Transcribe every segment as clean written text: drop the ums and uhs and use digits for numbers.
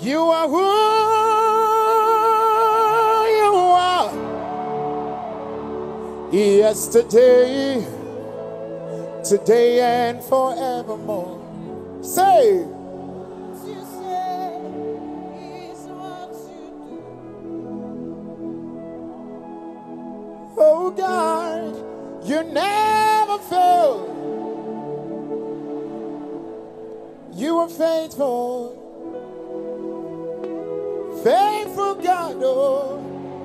You are who you are. Yesterday, today, and forevermore. Say. What you say is what you do. Oh God, you never fail. You are faithful. Faithful God, oh.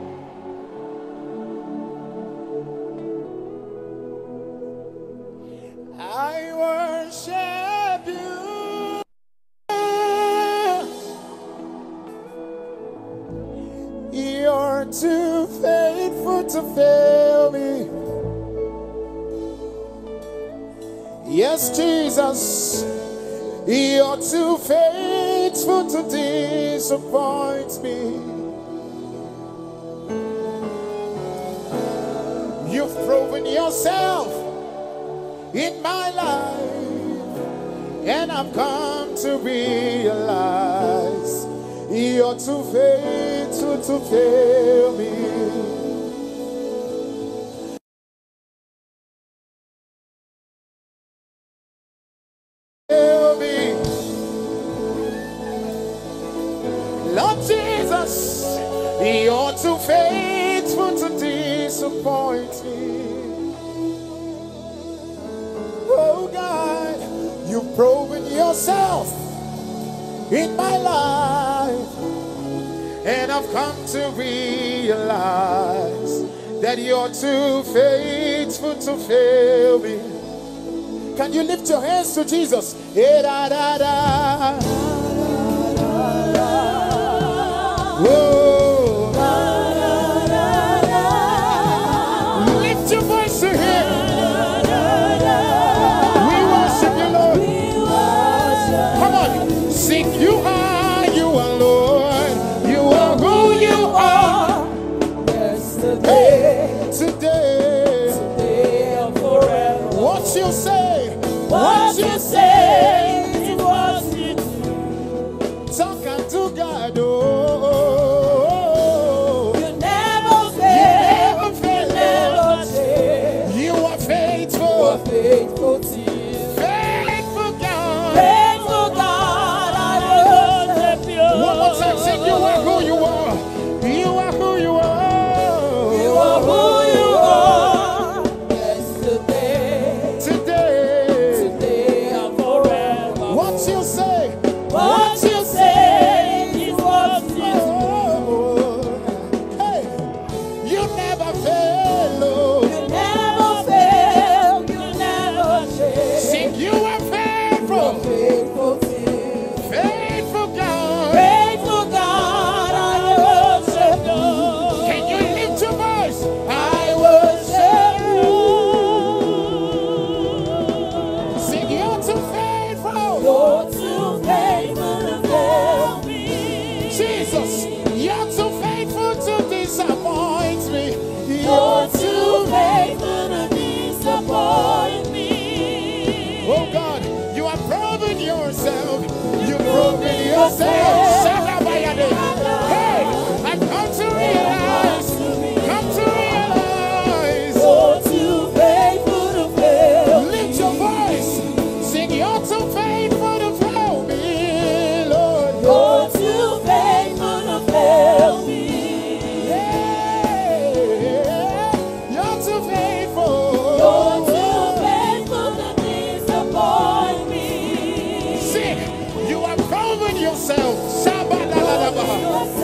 I worship you. You're too faithful to fail me. Yes, Jesus, you're too faithful to disappoint me. You've proven yourself in my life, and I've come to realize you're too faithful to fail me. Fail me. Lord Jesus, you're too faithful to disappoint me. Oh God, you've proven yourself in my life, and I've come to realize that you're too faithful to fail me. Can you lift your hands to Jesus? Whoa. Lift your voice to him. Sing, you are Lord. You are who you are. Yesterday, today, and forever. What you say, what you say is what you do. Talk unto God, oh. You never fail, never change. You are faithful. You are faithful to you. Faithful God. Faithful God, I worship you. One more time, sing, you are who you are. You are who you are. You are who you are. Yesterday, today, and forever. What you say, what you say is what you do. Hey, you never fail, oh. You never fail, you never change. Sing, you are faithful. Faithful to you. Faithful God. Faithful God, I worship you. Can you lift your voice? I worship you. Sing, you're too faithful. You're too faithful to fail me. Jesus, you're too faithful to disappoint me. You're too faithful to disappoint me. Oh God, you have proven yourself. You've proven yourself. Hey, I've come to realize. Come to realize. You're too faithful to fail me. Lift your voice. Sing, you're too faithful to fail me, Lord. You're too faithful to fail me. Yeah, you're too faithful. You're too faithful to disappoint me. Sing, you have proven yourself. Shabba-la-la-la-ba.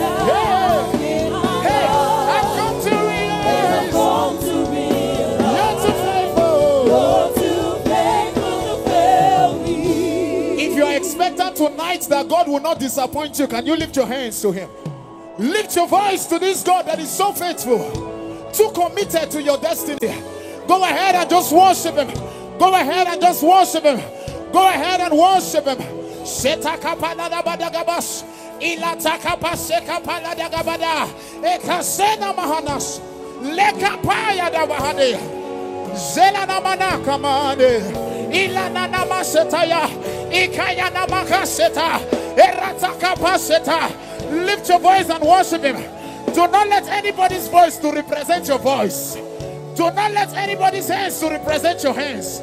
Hey, I've come to realize. You're too faithful. You're too faithful to fail me. If you are expecting tonight that God will not disappoint you, can you lift your hands to him? Lift your voice to this God that is so faithful, too committed to your destiny. Go ahead and just worship him. Go ahead and just worship him. Go ahead and worship him. Shetakapaladagadagabash. Ilatakapashekapaladagadagabada. Ekasena mahanas. Lekapaya dabahade. Zelana manakamade. Ilana namasetaya. Ikaya namakaseta. Lift your voice and worship him. Do not let anybody's voice to represent your voice. Do not let anybody's hands to represent your hands.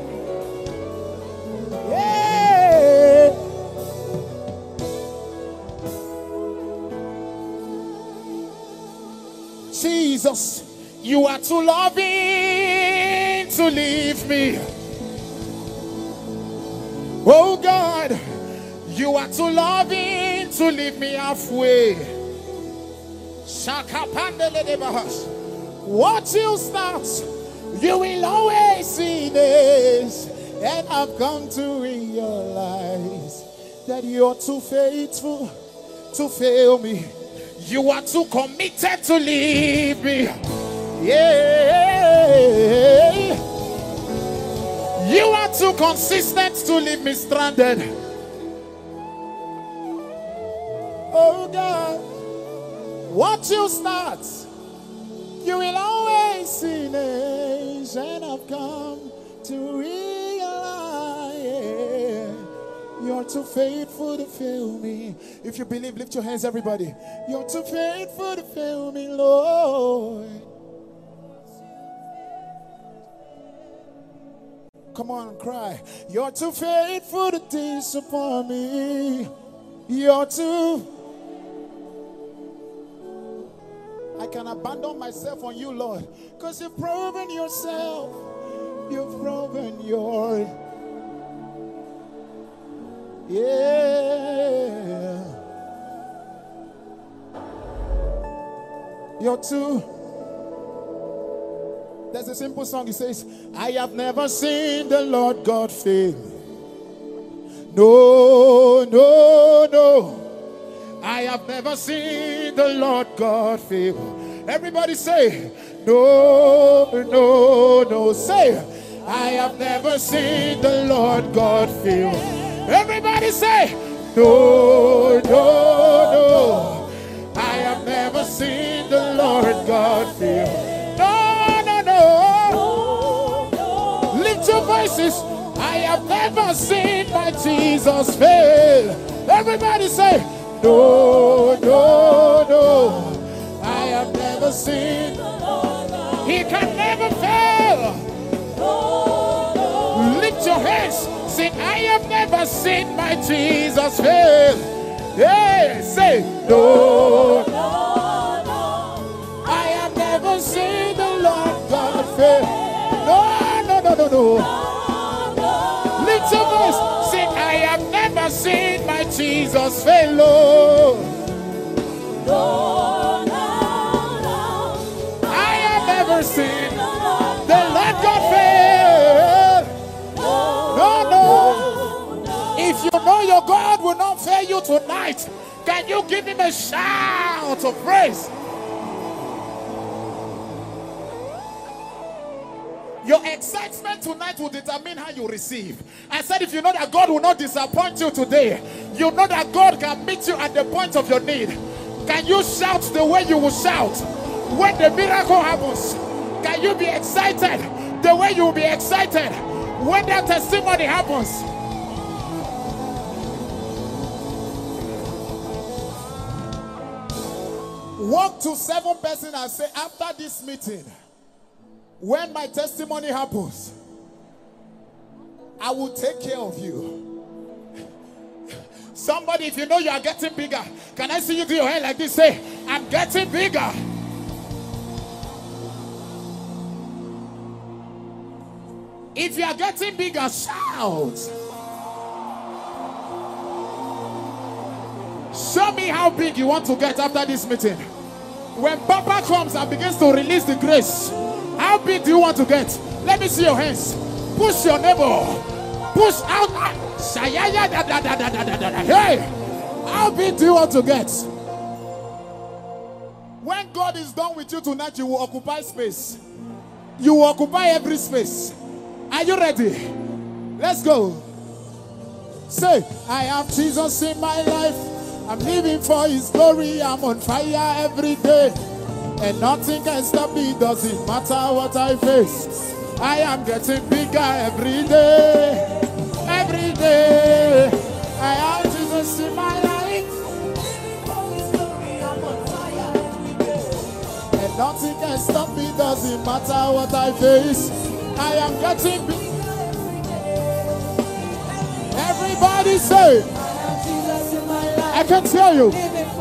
Yeah. Jesus, you are too loving to leave me. Oh God, you are too loving to leave me halfway. What you start, you will always finish. And I've come to realize that you're too faithful to fail me. You are too committed to leave me. Yeah. You are too consistent to leave me stranded. Oh God, what you start, you will always finish. And I've come to realize you're too faithful to fail me. If you believe, lift your hands, everybody. You're too faithful to fail me, Lord. Come on, cry. You're too faithful to disappoint me. You're too. I can abandon myself on you, Lord, because you've proven yourself. You've proven your. Yeah. You're too. There's a simple song. It says, I have never seen the Lord God fail. No, no, no. I have never seen the Lord God fail. Everybody say, no, no, no. Say, I have never seen the Lord God fail. Everybody say, no, no, no. I have never seen the Lord God fail. No, no, no. Lift your voices. I have never seen my Jesus fail. Everybody say, no, no, no. I have never seen. He can never fail. Lift your hands. Say, I have never seen my Jesus fail. Hey, say, no. I have never seen the Lord God fail. No, no, no, no, no. Lift your voice. Say, I have never seen my Jesus fail. Lord. I have never seen the Lord God fail. No, no. If you know your God will not fail you tonight, can you give him a shout of praise? Your excitement tonight will determine how you receive. I said, if you know that God will not disappoint you today, you know that God can meet you at the point of your need. Can you shout the way you will shout when the miracle happens? Can you be excited the way you will be excited when that testimony happens? Walk to 7 persons and say, after this meeting, when my testimony happens, I will take care of you. Somebody, if you know you are getting bigger, can I see you do your hand like this? Say, I'm getting bigger. If you are getting bigger, shout. Show me how big you want to get after this meeting. When Papa comes and begins to release the grace, how big do you want to get? Let me see your hands. Push your neighbor. Push out. Hey, how big do you want to get? When God is done with you tonight, you will occupy space. You will occupy every space. Are you ready? Let's go. Say, I have Jesus in my life. I'm living for his glory. I'm on fire every day. And nothing can stop me. Doesn't matter what I face. I am getting bigger every day. Every day. I have Jesus Jesus in my life. And nothing can stop me, doesn't matter what I face. I am getting big. Everybody say, I can tell you.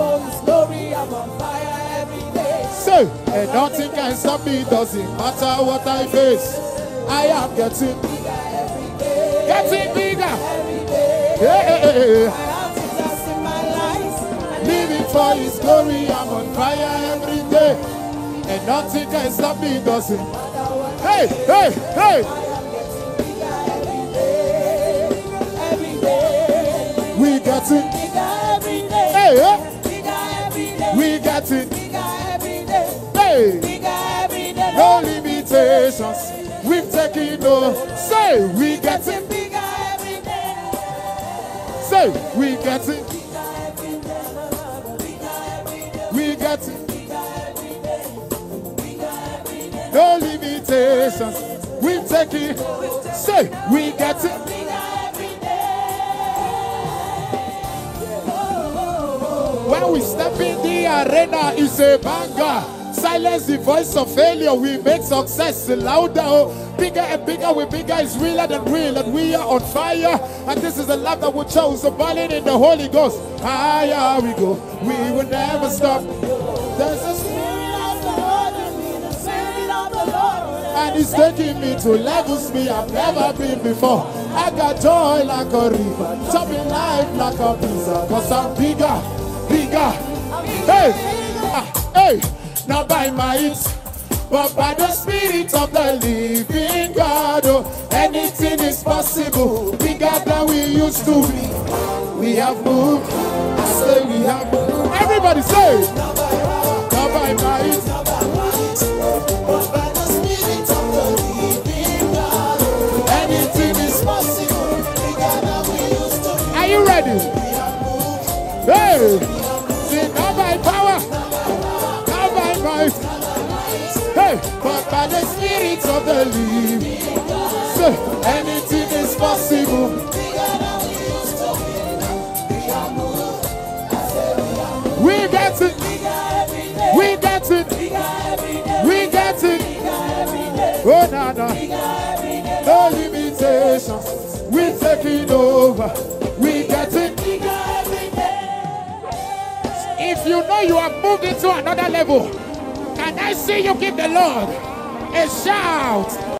Say, and nothing can stop me, doesn't matter what I face. I am getting bigger every day. Getting bigger. Yeah. Living for His glory, I'm on fire every day. And nothing can stop me, doesn't matter what. Hey. We got it. Hey, we got it. Hey, no limitations. We've taken no. Say, we got it. Say, we got it. We got it. No limitations. We've taken. Say, we got it. When we step in the arena, it's a banger. Silence the voice of failure. We make success louder. Bigger and bigger. We bigger is realer than real. And we are on fire. And this is the love that we chose. So burning in the Holy Ghost. Higher we go. We will never stop. There's a spirit of the Lord in me. The spirit of the Lord. And He's taking me to levels me I've never been before. I got joy like a river. Jumping life like a pizza. Cause I'm bigger. Hey, hey, not by might, but by the Spirit of the living God. Oh, anything is possible, bigger than we used to be. We have moved, I say we have moved. Everybody say, not by might, but by the Spirit of the living God. Oh, anything is possible, bigger than we used to be. Are you ready? Hey! Not by power, not by might, hey, but by the Spirit of the living. So anything is possible. We got it. We got it. We got it. Oh, no. No limitations. We're taking over. We got it. If you know you have moved into another level, can I see you give the Lord a shout?